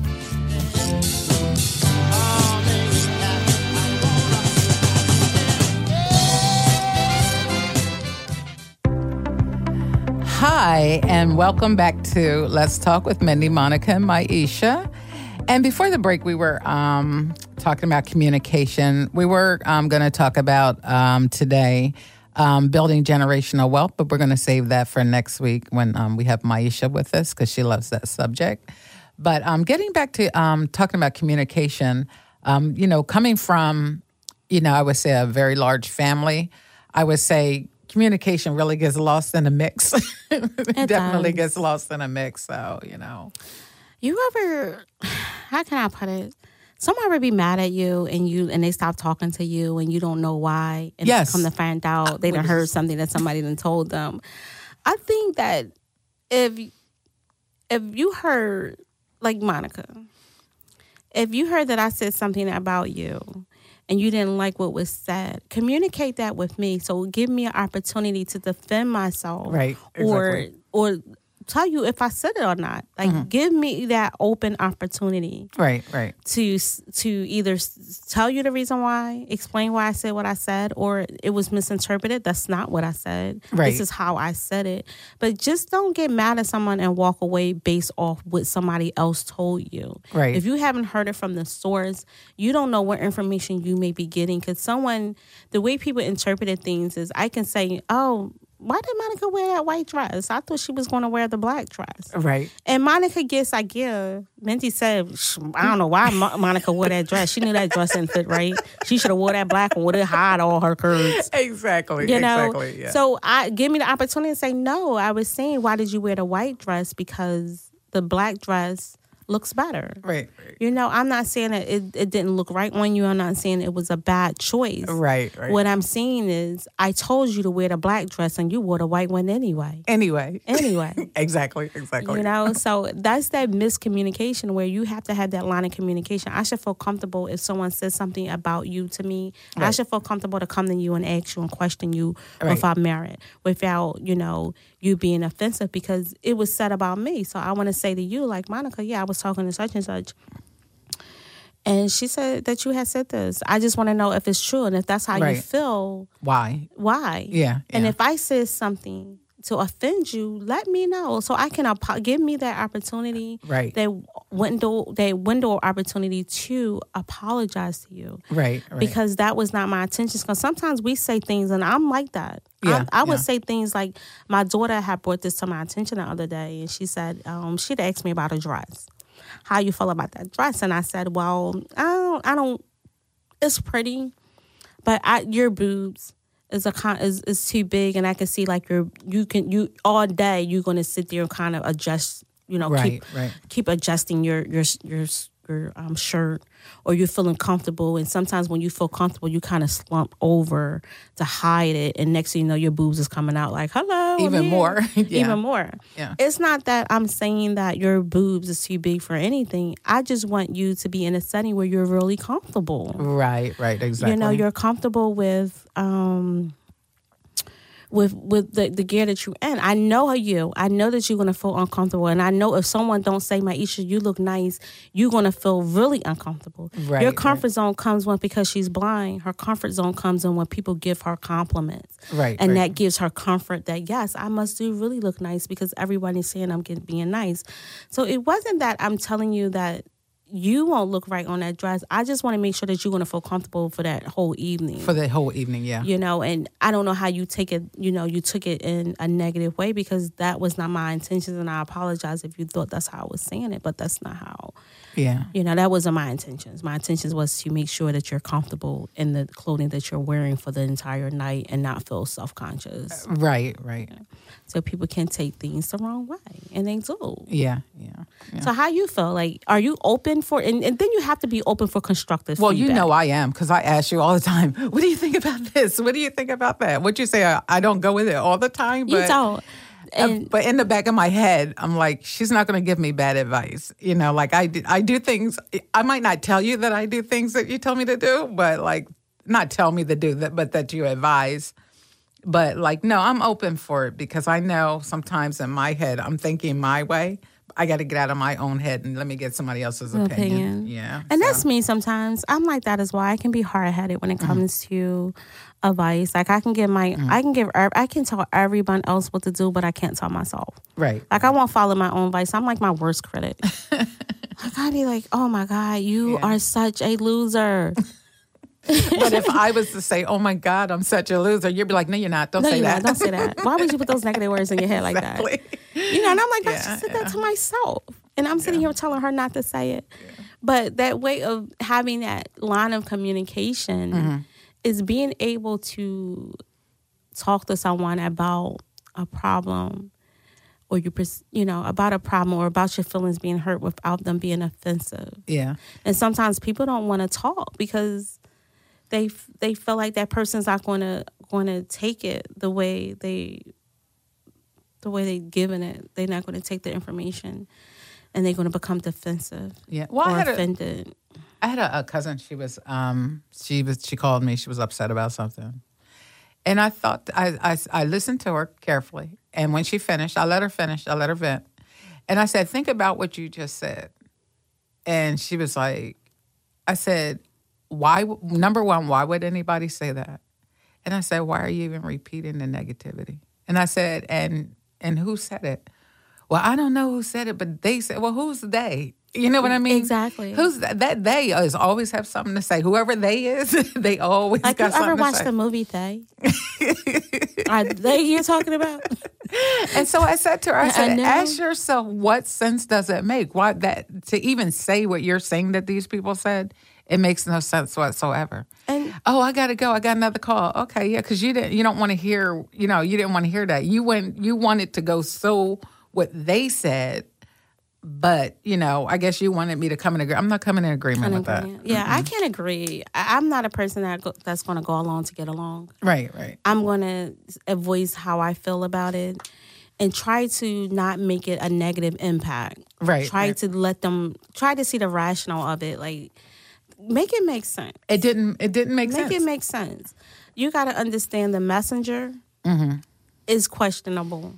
Hi, and welcome back to Let's Talk with Mindy, Monica, and Maisha. And before the break, we were talking about communication. We were going to talk about today building generational wealth, but we're going to save that for next week when we have Maisha with us because she loves that subject. But getting back to talking about communication, coming from, I would say a very large family, I would say communication really gets lost in a mix. It definitely gets lost in a mix. So, You ever, how can I put it? Someone ever be mad at you and they stop talking to you and you don't know why. And yes. Come to find out they done heard something that somebody done told them. I think that if you heard, like Monica, if you heard that I said something about you and you didn't like what was said, communicate that with me. So give me an opportunity to defend myself. Right. Exactly. Or tell you if I said it or not. Like, give me that open opportunity. Right. To either tell you the reason why, explain why I said what I said, or it was misinterpreted. That's not what I said. Right. This is how I said it. But just don't get mad at someone and walk away based off what somebody else told you. Right. If you haven't heard it from the source, you don't know what information you may be getting. Because the way people interpreted things is, I can say, oh, why did Monica wear that white dress? I thought she was going to wear the black dress. Right. And Monica gets, Minty said, I don't know why Monica wore that dress. She knew that dress didn't fit right. She should have wore that black one, would have hide all her curves. Exactly. You know? Exactly. Yeah. So give me the opportunity to say, no, I was saying, why did you wear the white dress? Because the black dress looks better. Right. You know, I'm not saying that it didn't look right on you. I'm not saying it was a bad choice. Right. What I'm saying is, I told you to wear the black dress and you wore the white one anyway. Anyway. Exactly. You know, so that's that miscommunication where you have to have that line of communication. I should feel comfortable if someone says something about you to me. Right. I should feel comfortable to come to you and ask you and question you without merit, without, you being offensive, because it was said about me. So I want to say to you, like, Monica, yeah, I was talking to such and such, and she said that you had said this. I just want to know if it's true, and if that's how you feel. Why? Yeah. And if I said something to offend you, let me know so I can give me that opportunity, that window opportunity to apologize to you, right? Because that was not my intentions. Because sometimes we say things, and I'm like that. I would say things like, my daughter had brought this to my attention the other day, and she said she'd asked me about a dress. How you feel about that dress? And I said, well, I don't. It's pretty, but your boobs is too big, and I can see like you all day you're gonna sit there and kind of adjust, keep adjusting your shirt, or you're feeling comfortable, and sometimes when you feel comfortable you kind of slump over to hide it, and next thing you know your boobs is coming out like, hello, even more. Even more. Yeah. It's not that I'm saying that your boobs is too big for anything. I just want you to be in a setting where you're really comfortable. Right, exactly. You're comfortable with the gear that you're in. I know you. I know that you're going to feel uncomfortable. And I know if someone don't say, Maisha, you look nice, you're going to feel really uncomfortable. Right, your comfort zone comes when, because she's blind, her comfort zone comes in when people give her compliments. Right. And that gives her comfort that, yes, I must do really look nice because everybody's saying I'm being nice. So it wasn't that I'm telling you that you won't look right on that dress. I just want to make sure that you're going to feel comfortable for that whole evening. For the whole evening, yeah. And I don't know how you take it, you took it in a negative way, because that was not my intentions, and I apologize if you thought that's how I was saying it, but that's not how. Yeah. That wasn't my intentions. My intentions was to make sure that you're comfortable in the clothing that you're wearing for the entire night and not feel self-conscious. Right. So people can take things the wrong way, and they do. Yeah. So how you feel? Like, are you open for, and then you have to be open for constructive feedback. I am, because I ask you all the time, what do you think about this? What do you think about that? What you say, I don't go with it all the time. But, you don't. But in the back of my head, I'm like, she's not going to give me bad advice. Like I do things. I might not tell you that I do things that you tell me to do, but like, not tell me to do that, but that you advise. But like, no, I'm open for it, because I know sometimes in my head, I'm thinking my way. I got to get out of my own head and let me get somebody else's opinion. Yeah. And that's me sometimes. I'm like that as well. I can be hard-headed when it comes to advice. Like, I can tell everyone else what to do, but I can't tell myself. Right. Like, I won't follow my own advice. I'm like my worst critic. Like, I'd be like, oh my God, you are such a loser. But if I was to say, oh my God, I'm such a loser, you'd be like, no, you're not. Don't say that. Don't say that. Why would you put those negative words in your head like that? And I'm like, I just said that to myself. And I'm sitting here telling her not to say it. Yeah. But that way of having that line of communication is being able to talk to someone about a problem, or about a problem, or about your feelings being hurt without them being offensive. Yeah. And sometimes people don't want to talk because they feel like that person's not going to take it the way they've given it. They're not going to take the information, and they're going to become defensive. Yeah, or offended. I had a cousin. She called me. She was upset about something, And I thought, I listened to her carefully. And when she finished, I let her finish. I let her vent. And I said, think about what you just said. And she was like, I said, number one, why would anybody say that? And I said, why are you even repeating the negativity? And I said, and who said it? Well, I don't know who said it, but they said, well, who's they? You know what I mean? Exactly. Who's that they is always have something to say. Whoever they is, they always Like, got you ever something to watched say. the movie They? Are they you're talking about? And so I said to her, I said, know. ask yourself, what sense does it make? Why that to even say what you're saying that these people said, it makes no sense whatsoever. And I got to go. I got another call. Okay, yeah, because you don't want to hear, you didn't want to hear that. You wanted to go so what they said, but I guess you wanted me to come in agreement. I'm not coming in agreement with that. Yeah, I can't agree. I'm not a person that's going to go along to get along. Right. I'm going to voice how I feel about it and try to not make it a negative impact. Right. Try to see the rational of it. Like, make it make sense. It didn't make sense. Make it make sense. You got to understand the messenger is questionable.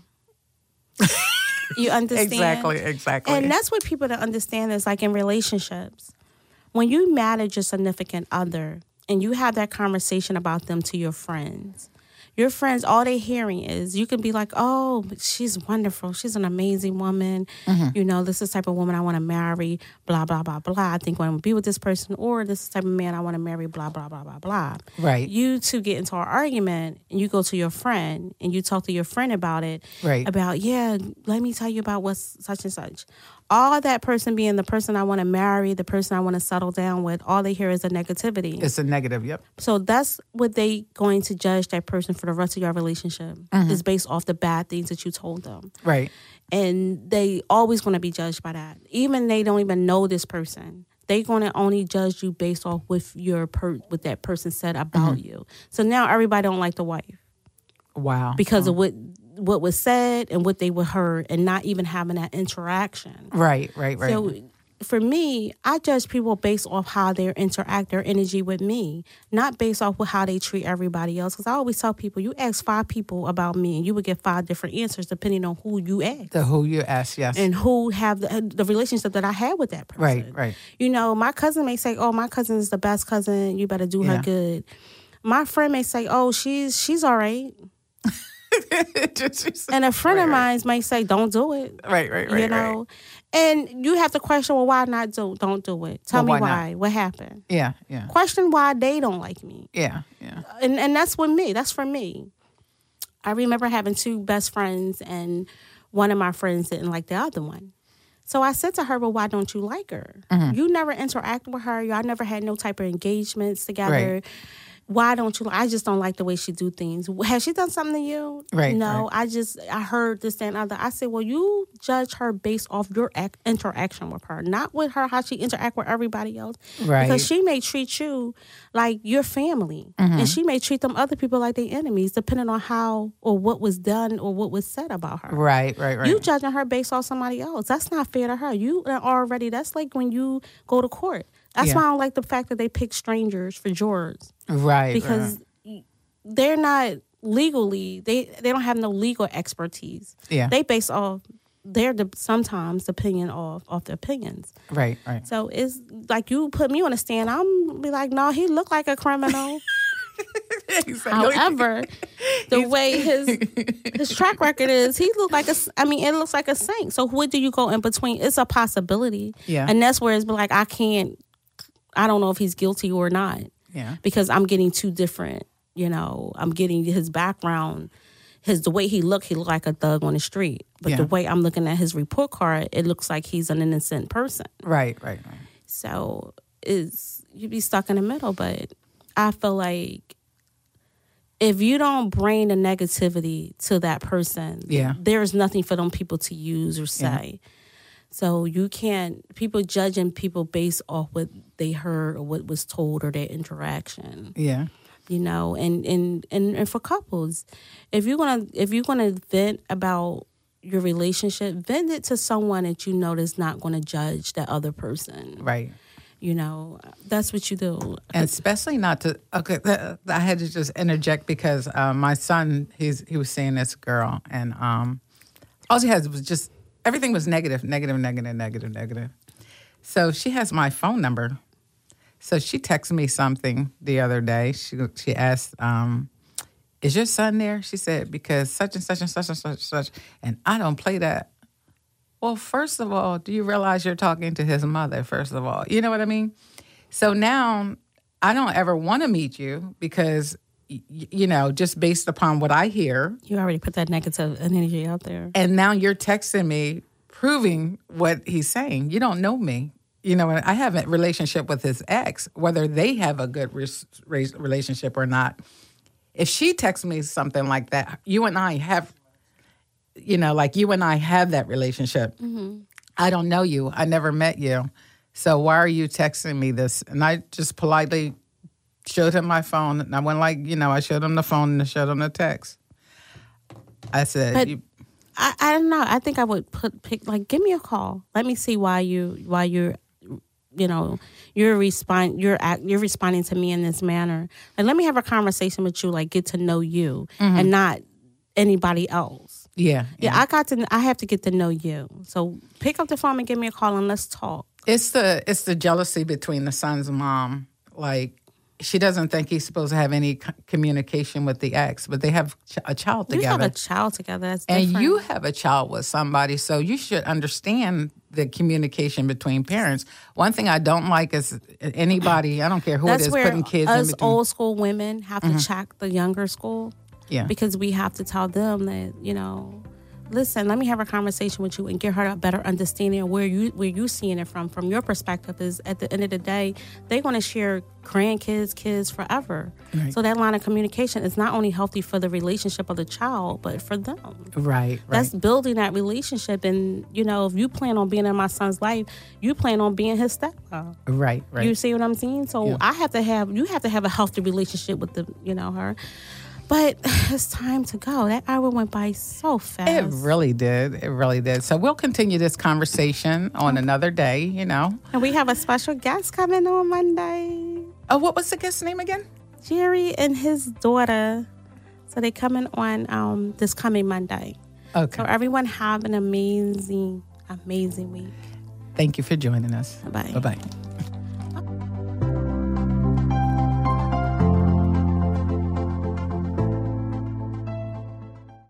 You understand? Exactly. And that's what people don't understand is like in relationships. When you manage your significant other and you have that conversation about them to your friends, all they hearing is, you can be like, oh, she's wonderful. She's an amazing woman. This is the type of woman I want to marry, blah, blah, blah, blah. I think I want to be with this person, or this is the type of man I want to marry, blah, blah, blah, blah, blah. Right. You two get into an argument and you go to your friend and you talk to your friend about it. Right. About, yeah, let me tell you about what's such and such. All that person being the person I want to marry, the person I want to settle down with, all they hear is a negativity. It's a negative, yep. So that's what they going to judge that person for the rest of your relationship is based off the bad things that you told them. Right. And they always going to be judged by that. Even they don't even know this person. They're going to only judge you based off what that person said about you. So now everybody don't like the wife. Wow. Because of what was said and what they were heard and not even having that interaction. Right. So for me, I judge people based off how they interact, their energy with me, not based off of how they treat everybody else. Because I always tell people, you ask 5 people about me and you would get 5 different answers depending on who you ask. Who you ask, yes. And who have the relationship that I had with that person. Right. My cousin may say, oh, my cousin is the best cousin. You better do her good. My friend may say, oh, she's all right. And a friend of mine might say, don't do it. Right. Right. And you have to question, well, why not don't do it? Tell me why. What happened? Yeah. Question why they don't like me. Yeah. And that's for me. That's for me. I remember having 2 best friends, and one of my friends didn't like the other one. So I said to her, well, why don't you like her? You never interact with her. Y'all never had no type of engagements together. Right. Why don't you? I just don't like the way she do things. Has she done something to you? Right. No, right. I heard this and other. I said, well, you judge her based off your interaction with her, not with her, how she interact with everybody else. Right. Because she may treat you like your family, and she may treat them other people like their enemies, depending on how or what was done or what was said about her. Right. You judging her based off somebody else. That's not fair to her. You are already, that's like when you go to court. That's why I don't like the fact that they pick strangers for jurors. Right. Because they're not legally, they don't have no legal expertise. Yeah. They base off sometimes opinion off the opinions. Right. So it's like you put me on a stand, I'm be like, no, he looked like a criminal. Exactly. However, the way his track record is, it looks like a saint. So what do you go in between? It's a possibility. Yeah. And that's where it's like, I don't know if he's guilty or not. Yeah. Because I'm getting 2 different, I'm getting his background, the way he looked like a thug on the street. But the way I'm looking at his report card, it looks like he's an innocent person. Right. So you'd be stuck in the middle. But I feel like if you don't bring the negativity to that person, there's nothing for them people to use or say. Yeah. So you can't, people judging people based off what they heard or what was told or their interaction. Yeah. And for couples, if you're gonna vent about your relationship, vent it to someone that you know that's not gonna judge that other person. Right. that's what you do. And especially not to. Okay, I had to just interject because my son, he was seeing this girl, and all she had was just everything was negative. So she has my phone number. So she texted me something the other day. She asked, "Is your son there?" She said, "Because such and such and such and such and such, and I don't play that." Well, first of all, do you realize you're talking to his mother, first of all? You know what I mean? So now I don't ever want to meet you because, just based upon what I hear. You already put that negative energy out there. And now you're texting me proving what he's saying. You don't know me. I have a relationship with his ex, whether they have a good relationship or not. If she texts me something like that, you and I have... like you and I have that relationship. Mm-hmm. I don't know you. I never met you. So why are you texting me this? And I just politely showed him my phone. And I went I showed him the phone and I showed him the text. I said... But I don't know. I think I would give me a call. Let me see why you're responding to me in this manner. Like, let me have a conversation with you, get to know you and not anybody else. Yeah. I have to get to know you. So pick up the phone and give me a call and let's talk. It's the jealousy between the son's mom. Like, she doesn't think he's supposed to have any communication with the ex, but they have a child together. You have a child together. That's different. And you have a child with somebody, so you should understand the communication between parents. One thing I don't like is anybody, I don't care who it is, putting kids in between. Us old school women have to check the younger school. Yeah. Because we have to tell them that, listen, let me have a conversation with you and get her a better understanding of where you seeing it from your perspective. Is at the end of the day, they want to share grandkids, kids forever. Right. So that line of communication is not only healthy for the relationship of the child, but for them. Right. That's building that relationship. And, if you plan on being in my son's life, you plan on being his stepmom. Right. You see what I'm saying? So you have to have a healthy relationship with her. But it's time to go. That hour went by so fast. It really did. So we'll continue this conversation on another day, And we have a special guest coming on Monday. Oh, what was the guest's name again? Jerry and his daughter. So they're coming on this coming Monday. Okay. So everyone have an amazing, amazing week. Thank you for joining us. Bye-bye. Bye-bye.